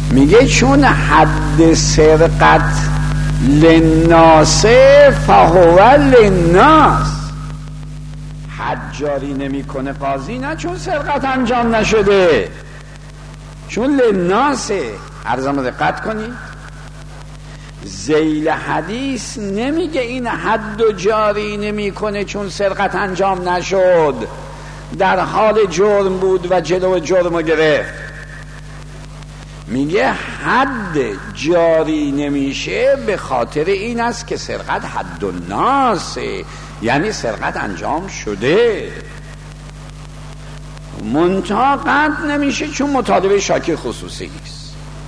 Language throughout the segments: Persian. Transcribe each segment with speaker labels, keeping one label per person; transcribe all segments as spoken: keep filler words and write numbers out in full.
Speaker 1: میگه چون حد سرقت للناس فهو للناس، حد جاری نمیکنه قاضی، نه چون سرقت انجام نشده، چون للناسه. عرضم دقت کنی ذیل حدیث نمیگه این حد و جاری نمیکنه چون سرقت انجام نشد، در حال جرم بود و جلو جرم گرفت. میگه حد جاری نمیشه به خاطر این است که سرقت حد الناسه، یعنی سرقت انجام شده، منتها قطع نمیشه چون مطالبه شاکی خصوصی نیست.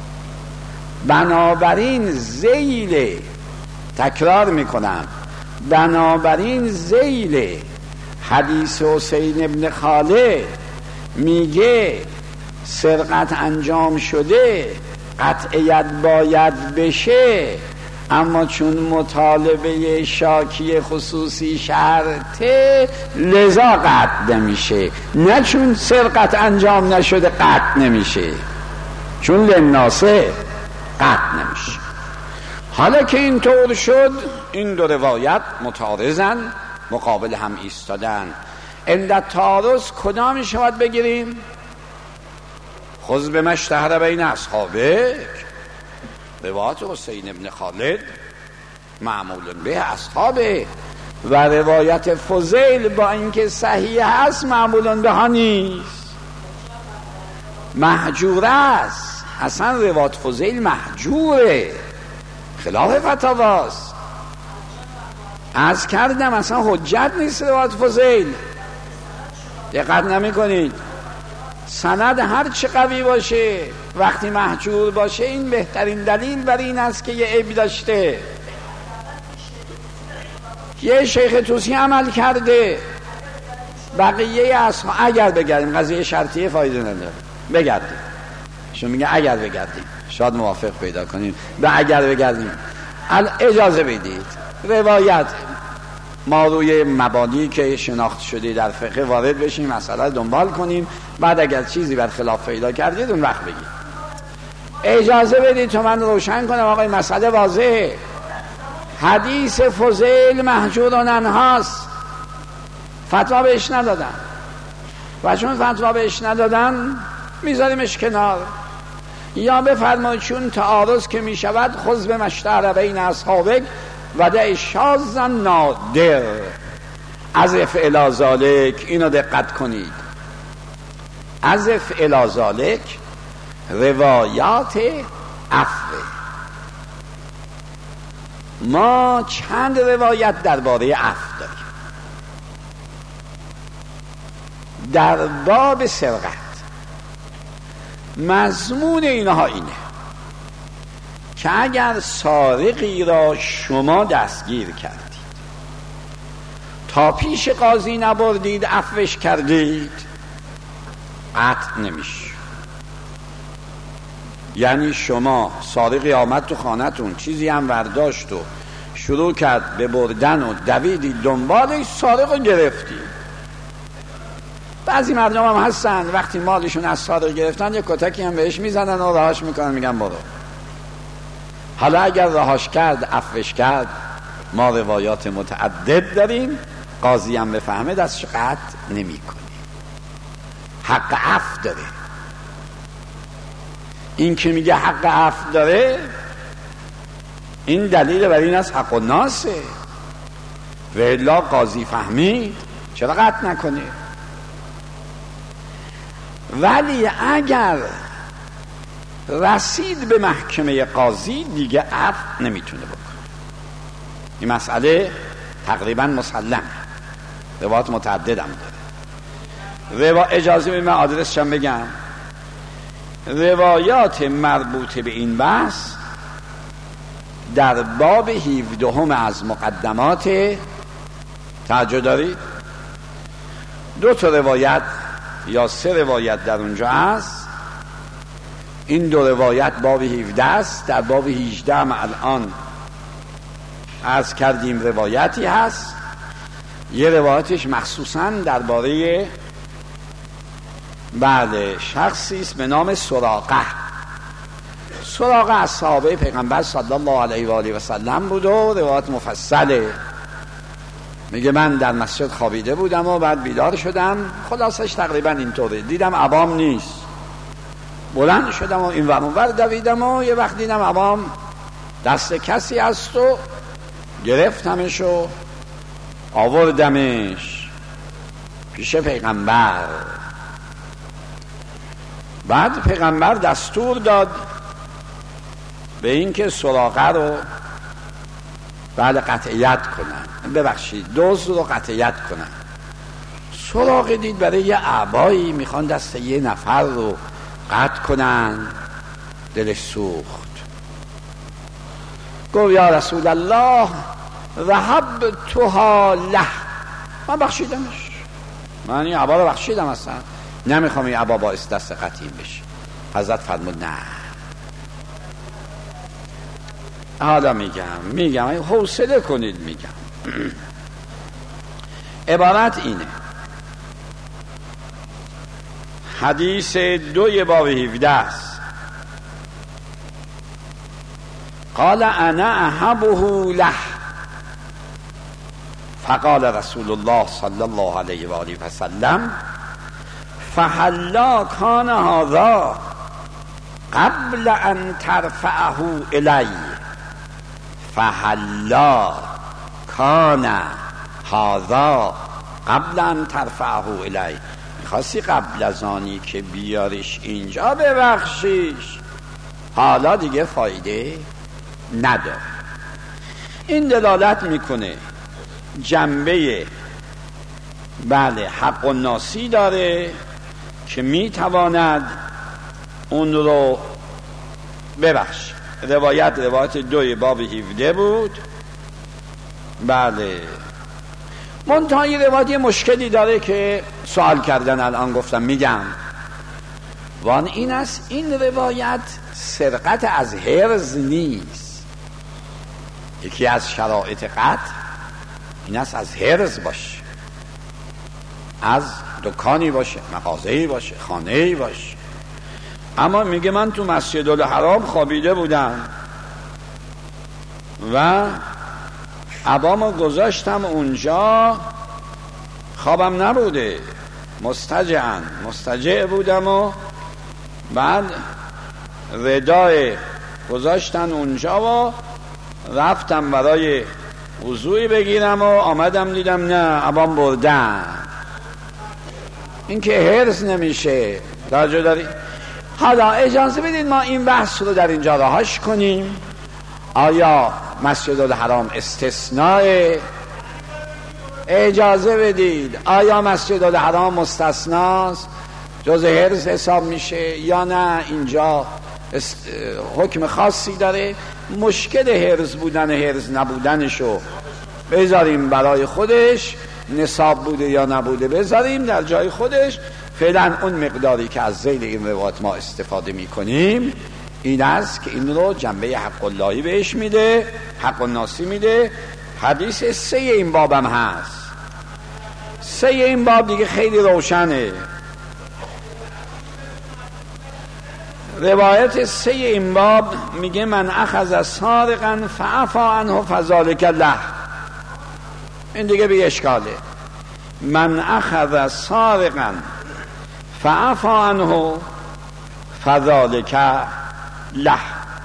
Speaker 1: بنابراین ذیل، تکرار میکنم، بنابراین ذیل حدیث حسین ابن خالد میگه سرقت انجام شده، قطعیت باید بشه، اما چون مطالبه شاکی خصوصی شرطه لذا قطع نمیشه، نه چون سرقت انجام نشده قطع نمیشه، چون للناسه قطع نمیشه. حالا که اینطور شد، این دو روایت متعارضن، مقابل هم ایستادن. عند تعارض کدام شود بگیریم؟ خذ بما اشتهر بین اصحابک، روایت حسین ابن خالد معمول به اصحابه، و روایت فضیل با اینکه صحیح است معمول به ها نیست، محجور است. اصلا روایت فضیل محجوره، خلاف فتاواست. از کردم اصلا حجت نیست روایت فضیل. دقت نمی کنید، سند هر چه قوی باشه وقتی محجور باشه این بهترین دلیل بر این است که یه عیب داشته. یه شیخ توسی عمل کرده، بقیه اصحاب اگر بگردیم، قضیه شرطیه فایده نداره، بگردیم، شما میگه اگر بگردیم شاید موافق پیدا کنیم، به اگر بگردیم اجازه بدید روایت ما روی مبانی که شناخت شده در فقه وارد بشیم، مسئله دنبال کنیم، بعد اگر چیزی بر خلاف پیدا کردید اون وقت بگید. اجازه بدید تا من روشن کنم آقای مسئله واضحه. حدیث فضیل محجور عنهاست، فتوا بهش ندادن، و چون فتوا بهش ندادن میذاریمش کنار. یا بفرمایید چون تعارض که میشود خذ بما اشتهر بین اصحابک و دع شاذ نادر، اضف الی ذلک. اینو دقت کنید، اضف الی ذلک روایات عفو. ما چند روایت درباره عفو داریم. در باب سرقت مضمون اینها اینه که اگر سارقی را شما دستگیر کردید، تا پیش قاضی نبردید، عفوش کردید، قطع نمیشه. یعنی شما سارقی آمد تو خانتون، چیزی هم ورداشت و شروع کرد به بردن و دویدید دنبالش، سارق رو گرفتید. بعضی مردم هم هستن وقتی مالشون از سارق گرفتن یه کتکی هم بهش میزنن و رهاش میکنن، میگن برو. حالا اگر رهاش کرد، عفوش کرد، ما روایات متعدد داریم، قاضی هم بفهمه دستش قطع نمی کنه، حق عفو داره. این که میگه حق عفو داره، این دلیل بر این است حق الناسه، و الا قاضی فهمید چرا قطع نکنه. ولی اگر رسید به محکمه قاضی دیگه عفو نمیتونه بکنه. این مسئله تقریبا مسلم، روایات متعدد هم داره. روا... اجازه به من آدرسش هم بگم. روایات مربوط به این بحث در باب هفده هم از مقدمات، توجه دارید؟ دو تا روایت یا سه روایت در اونجا هست. این دو روایت باب هفده است. در باب هجده هم الان عرض کردیم روایتی هست. یه روایتش مخصوصا درباره بله شخصی است به نام سراقه. سراغ اصحابه پیغمبر صلی الله علیه و آله و سلم بود و روایت مفصله. میگه من در مسجد خوابیده بودم و بعد بیدار شدم، خلاصش تقریبا اینطوره، دیدم عبام نیست، بلند شدم و این ور اون ور دویدم و یه وقت دیدم عبام دست کسی است و گرفتمش و آوردمش پیش پیغمبر. بعد پیغمبر دستور داد به این که سراغه رو بعد قطعیت کنن، ببخشید دزد رو قطعیت کنن. سراغه دید برای یه اعبایی میخوان دست یه نفر رو قطع کنن، دلش سوخت، گفت یا رسول الله وهبتها له، من بخشیدمش، من این عبا رو بخشیدم، اصلا نمیخوام این عبا باعث دست قطعیم بشه. حضرت فرمود نه. حالا میگم میگم حوصله کنید، میگم عبارت اینه، حدیث دوی باب هفده است. قال انا احبه له، فقال رسول الله صلی الله علیه و آله و سلم فحلا کان هذا قبل ان ترفعه الی، فحلا کان هذا قبل ان ترفعه الی، میخواستی قبل از آنی که بیاریش اینجا ببخشیش، حالا دیگه فایده نداره. این دلالت میکنه جنبه بله حق و ناسی داره که میتواند اون رو ببخش. روایت روایت دوی باب هفده بود. بله منتهی روایت مشکلی داره که سوال کردن، الان گفتم میگم وان این است، این روایت سرقت از حرز نیست. یکی از شرایط قطع این است از حرز باشه، از دکانی باشه، مغازه‌ای باشه، خانه‌ای باشه. اما میگه من تو مسجد الحرام خوابیده بودم و عبامو گذاشتم اونجا، خوابم نبوده، مستجعن مستجع بودم و بعد ردای گذاشتن اونجا و رفتم برای وضوعی بگیرم و آمدم دیدم نه عبام بردن. این که حرص نمیشه. توجه داری؟ حالا اجازه بدید ما این بحث رو در اینجا رهاش کنیم. آیا مسجد الحرام استثناء؟ اجازه بدید آیا مسجد الحرام مستثناست، جز حرز حساب میشه یا نه اینجا است... حکم خاصی داره؟ مشکل حرز بودن حرز نبودنشو بذاریم برای خودش، نصاب بوده یا نبوده بذاریم در جای خودش. فعلا اون مقداری که از ذیل این روایت ما استفاده میکنیم این است که این رو جنبه حق اللهی بهش میده، حق الناسی میده. حدیث سه این بابم هست. سه این باب دیگه خیلی روشنه. روایت سه این باب میگه من اخذ سارقا فعفا عنه فذلک له. این دیگه به اشکاله. من اخذ سارقا فعفا عنه فذلک له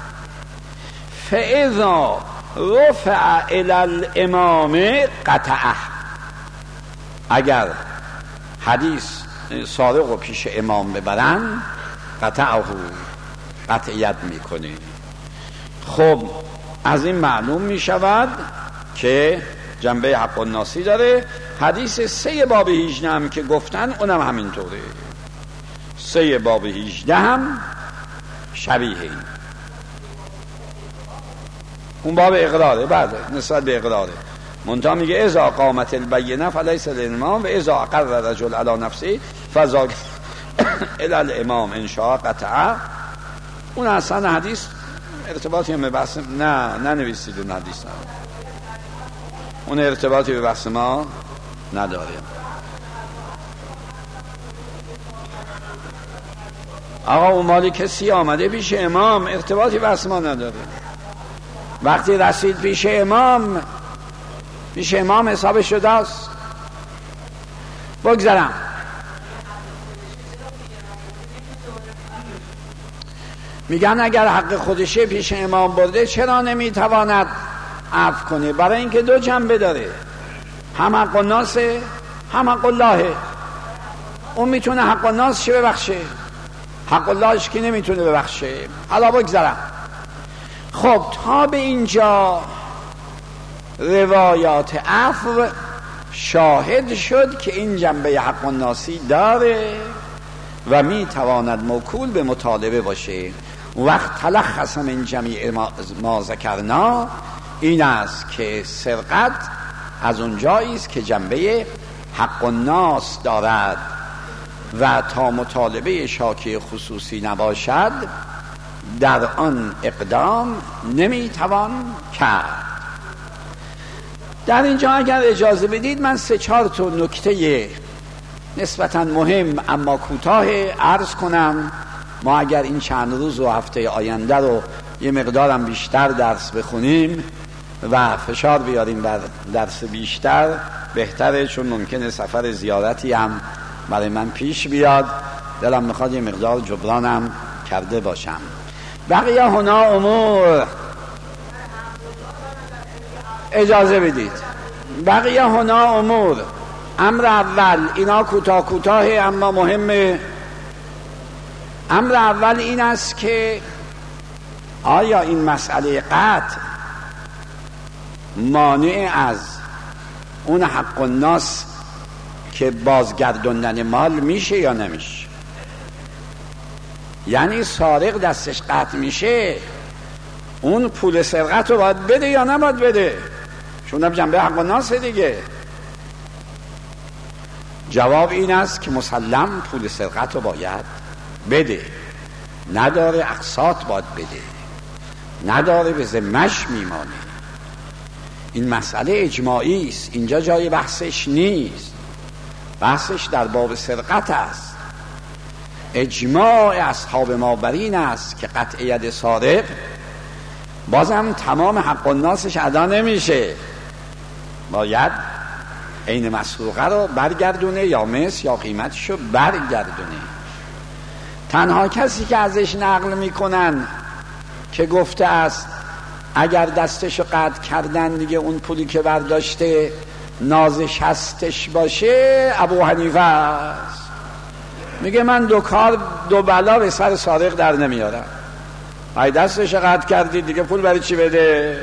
Speaker 1: فاذا رفع الى الامام قطعه. اگر حدیث سارق رو پیش امام ببرن قطعه، قطعیت میکنه. خب از این معلوم میشود که جنبه حق الناسی داره. حدیث سه باب هجده هم که گفتن اونم همینطوره. سه باب هجده هم شبیه این. اون باب اقراره، بعد نسبت به اقراره منتها میگه اذا قامت البینه فلیس للامام و اذا اقر رجل علی نفسه فذاک الی الامام ان شاء قطعه. اون اصلا حدیث ارتباطی هم به بحث نه ننویسید، اون حدیث نه، اون ارتباطی به بحث ما نداره. آقا اون مال کسی آمده پیش امام، ارتباطی به اسما نداره. وقتی رسید پیش امام، پیش امام حساب شده است. بگذارم میگن اگر حق خودشه پیش امام برده چرا نمیتواند عفو کنه؟ برای اینکه دو جنبه داره، هم حق الناس هم حق الله. اون میتونه حق الناس چه ببخشه، حق اللهش که نمیتونه ببخشه. حالا بگذارم. خب تا به اینجا روایات عفو شاهد شد که این جنبه حق الناسی داره و میتواند موکول به مطالبه باشه. وقت تلخص من جمیع ما, ما ذکرنا این است که سرقت از اونجایی است که جنبه حق الناس دارد و تا مطالبه شاکی خصوصی نباشد در آن اقدام نمیتوان کرد. در اینجا اگر اجازه بدید من سه چهار تا نکته نسبتاً مهم اما کوتاه عرض کنم. ما اگر این چند روز و هفته آینده رو یه مقدارم بیشتر درس بخونیم و فشار بیاریم بر درس بیشتر بهتره، چون ممکنه سفر زیارتی هم برای من پیش بیاد، دلم میخواد یه مقدار جبرانم کرده باشم. بقیه هنا امور، اجازه بدید، بقیه هنا امور. امر اول، اینا کوتاه کوتاه اما مهمه. امر اول این است که آیا این مسئله قطع مانع از اون حق الناس که بازگردوندن مال میشه یا نمیشه؟ یعنی سارق دستش قطع میشه، اون پول سرقت رو باید بده یا نباید بده؟ چون هم جنبه حق الناس دیگه. جواب این است که مسلم پول سرقت رو باید بده، نداره اقساط باید بده، نداره به ذمه‌اش میمانه. این مسئله اجماعی است، اینجا جای بحثش نیست، بحثش در باب سرقت است. اجماع اصحاب ما بر این است که قطع ید سارق بازم تمام حق الناسش ادا نمیشه، باید عین مسروقه رو برگردونه یا مس یا قیمتش رو برگردونه. تنها کسی که ازش نقل میکنن که گفته است اگر دستش رو قطع کردن دیگه اون پولی که برداشته نازش هستش باشه ابو حنیفه است. میگه من دو کار دو بلا به سر سارق در نمیارم. ای دستش قطع کردی دیگه پول برای چی بده؟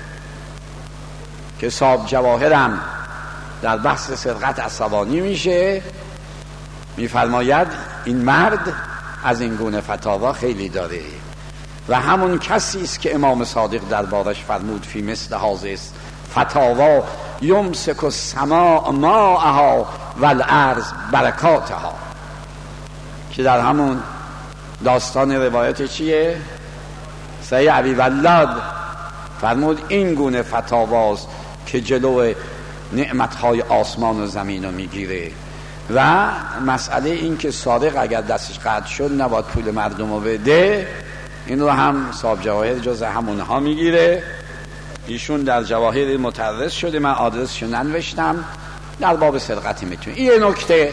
Speaker 1: که صاحب جواهرم در بحث سرقت عصبانی میشه، میفرماید این مرد از این گونه فتاوا خیلی داره و همون کسی است که امام صادق دربارش فرمود فی مثل هذه فتاوا یمسک السماء ماءها والارض برکاتها، که در همون داستان روایت چیه؟ سید ابی ولاد فرمود این گونه فتاواست که جلو نعمتهای آسمان و زمین رو میگیره و مسئله این که سارق اگر دستش قطع شد نباید پول مردم رو بده، این رو هم صاحب جواهر جز همونها میگیره. ایشون در جواهر مترس شده، من آدرسشو ننوشتم، در باب سرقتی میتونه. این نکته.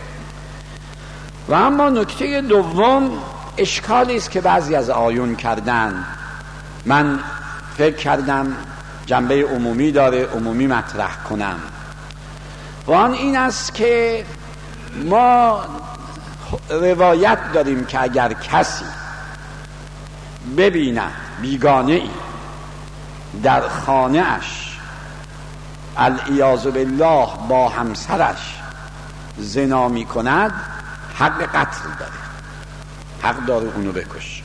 Speaker 1: و اما نکته دوم اشکالی است که بعضی از آیون کردن، من فکر کردم جنبه عمومی داره، عمومی مطرح کنم. و آن این است که ما روایت داریم که اگر کسی ببیند بیگانه ای در خانه اش العیاذ بالله با همسرش زنا می کند، حق قتل داره، حق داره اونو بکش.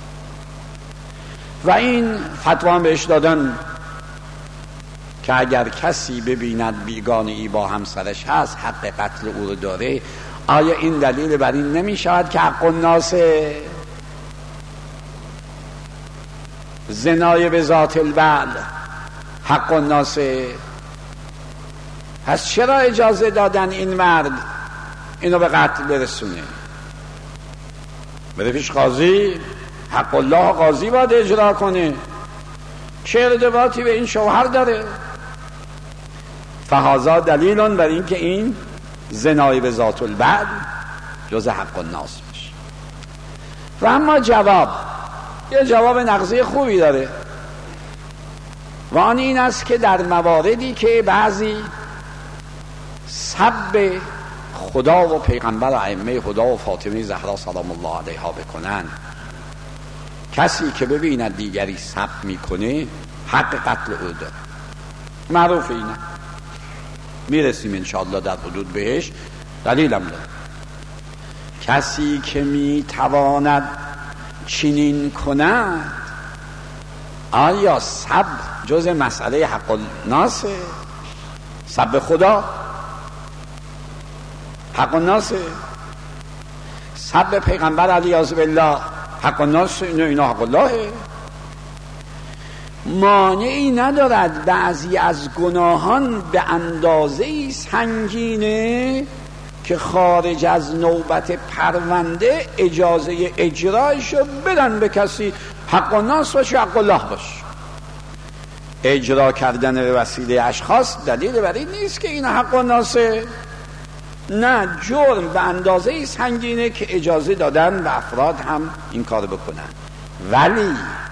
Speaker 1: و این فتوا بهش دادن که اگر کسی ببیند بیگانه ای با همسرش هست حق قتل او رو داره. آیا این دلیل بر این نمی شود که حق الناس زنای به ذات البعل حق الناس؟ پس چرا اجازه دادن این مرد اینو به قتل برسونه؟ بره پیش قاضی، حق الله قاضی باید اجرا کنه. چه ارتباطی به این شوهر داره؟ فهذا دلیل بر این که این زنای به ذات البعل جز حق الناس میشه. و اما جواب، یه جواب نقضی خوبی داره و آن این است که در مواردی که بعضی سب خدا و پیغمبر و ائمه خدا و فاطمه زهرا سلام الله علیها بکنن، کسی که ببیند دیگری سب میکنه حق قتل او داره. معروف اینه، میرسیم انشاءالله در حدود بهش، دلیلم داره. کسی که میتواند چنین کند، آیا سب جز مسئله حق الناس؟ سب خدا حق الناس؟ سب پیغمبر علیه بالله حق الناس؟ اینو اینا حق الله. مانعی ندارد بعضی از گناهان به اندازه‌ای سنگینه که خارج از نوبت پرونده اجازه اجرایشو بدن به کسی، حق الناس باشه حق الله باشه. اجرا کردن به وسیله اشخاص دلیل بر این نیست که این حق الناسه. نه، جرم به اندازه سنگینه که اجازه دادن و افراد هم این کار بکنن، ولی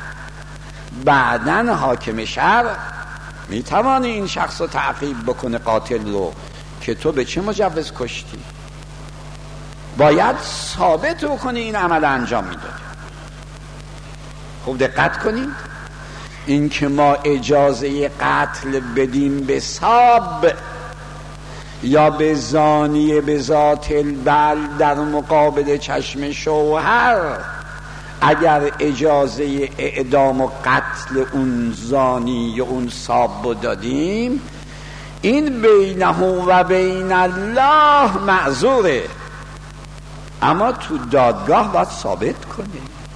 Speaker 1: بعدن حاکم شرع میتوانه این شخص رو تعقیب بکنه، قاتل رو، که تو به چه مجوز کشتی. باید ثابت بکنه این عمل انجام میداده. خوب دقت کنید، این که ما اجازه قتل بدیم به ساب یا به زانی به ذات البعل در مقابل چشم شوهر، اگر اجازه اعدام و قتل اون زانی یا اون ساب دادیم، این بینه و بین الله معذوره، اما تو دادگاه باید ثابت کنه.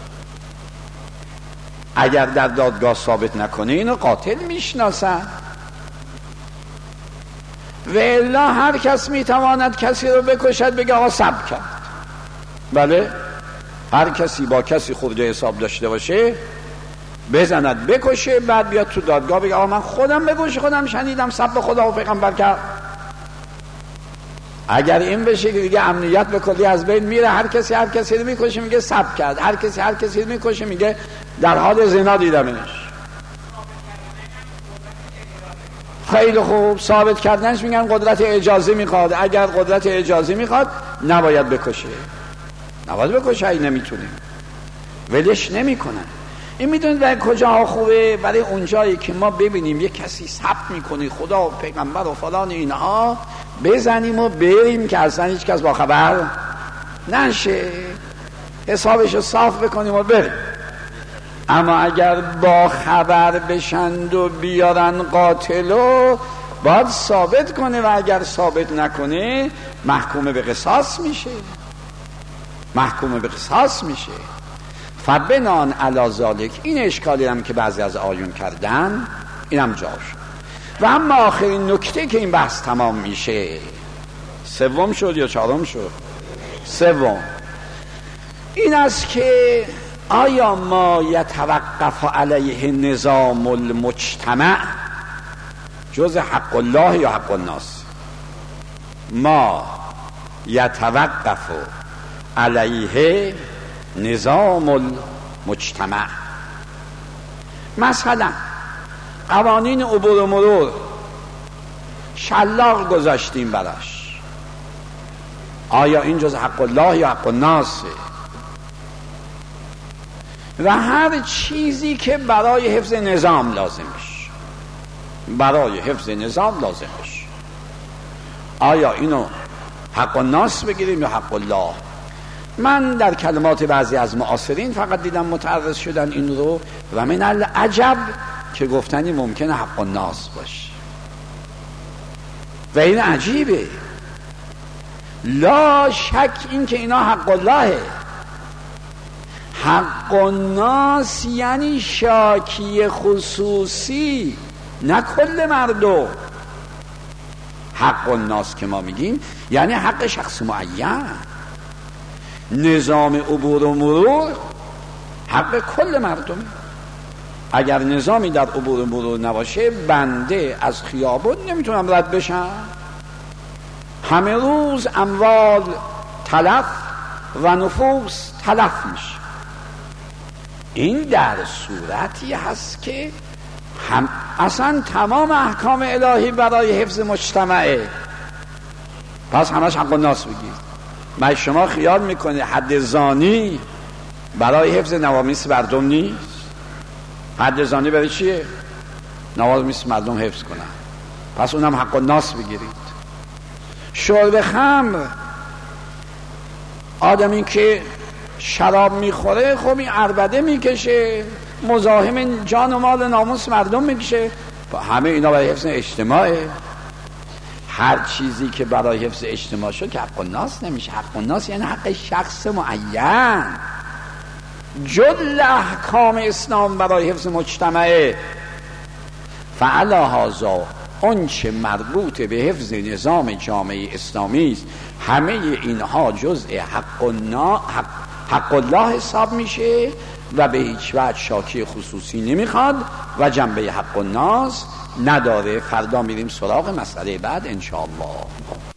Speaker 1: اگر در دادگاه ثابت نکنه اینو قاتل میشناسن. و الا هر کس میتواند کسی رو بکشد، بگه آقا سب کرد. بله، هر کسی با کسی خورده حساب داشته باشه بزند بکشه، بعد بیاد تو دادگاه بگه آقا من خودم بگوش خودم شنیدم سب خدا و پیغمبر کرد. اگر این بشه که دیگه امنیت به کلی از بین میره، هر کسی هر کسی رو میکشه میگه سب کرد، هر کسی هر کسی رو میکشه میگه در حال زنا دیدمش. خیلی خوب، ثابت کردنش میگن قدرت اجازه میخواد. اگر قدرت اجازه میخواد نباید بکشه، نباید بکشه، این نمیتونه، ولش نمیکنن. این میدونید برای کجاها خوبه؟ برای اونجایی که ما ببینیم یک کسی ثبت میکنه خدا و پیغمبر و فلان اینها، بزنیم و بریم که اصلا هیچ کس با خبر نشه، حسابشو صاف بکنیم و بریم. اما اگر با خبر بشند و بیارن قاتلو، باید ثابت کنه و اگر ثابت نکنه محکوم به قصاص میشه، محکوم به قصاص میشه. فبنان علی ذالک، این اشکالی هم که بعضی از آیون کردن اینم جا شد. و اما آخرین نکته که این بحث تمام میشه، سوم شد یا چهارم شد؟ سوم، این است که آیا ما یتوقف علیه نظام المجتمع جز حق الله یا حق الناس؟ ما یتوقف علیه نظام المجتمع، مثلا قوانین عبور و مرور شلاق گذاشتیم براش، آیا این جز حق الله یا حق الناس؟ و هر چیزی که برای حفظ نظام لازمش، برای حفظ نظام لازمش، آیا اینو حق الناس بگیریم یا حق الله؟ من در کلمات بعضی از معاصرین فقط دیدم متعرض شدن این رو، و من العجب که گفتنی ممکنه حق الناس باشه، و این عجیبه. لا شک این که اینا حق اللهه. حق الناس یعنی شاکی خصوصی، نه کل مردم. حق الناس که ما میگیم یعنی حق شخص معین. نظام عبور و مرور حق کل مردمه. اگر نظامی در عبور و مرور نباشه بنده از خیابون نمیتونم رد بشم، همه روز اموال تلف و نفوس تلف میشه. این در صورتی هست که هم اصلا تمام احکام الهی برای حفظ مجتمعه، پس همش حق الناس بگید. من شما خیال میکنه حد زانی برای حفظ نوامیس مردم نیست؟ حد زانی برای چیه؟ نوامیس مردم حفظ کنن، پس اونم حق الناس بگیرید. شرب خمر، آدمی که شراب میخوره خب این عربده میکشه، مزاحم جان و مال ناموس مردم میکشه، همه اینا برای حفظ اجتماعه. هر چیزی که برای حفظ اجتماع شد که حق الناس نمیشه. حق الناس یعنی حق شخص معین. جل احکام اسلام برای حفظ مجتمعه. فعلی هذا آنچه مربوط به حفظ نظام جامعه اسلامی است همه اینها جزء حق النا حق, حق الله حساب میشه و به هیچ وجه شاکی خصوصی نمیخواد و جنبه حق الناس نداره. فردا میریم سراغ مسئله بعد انشاءالله.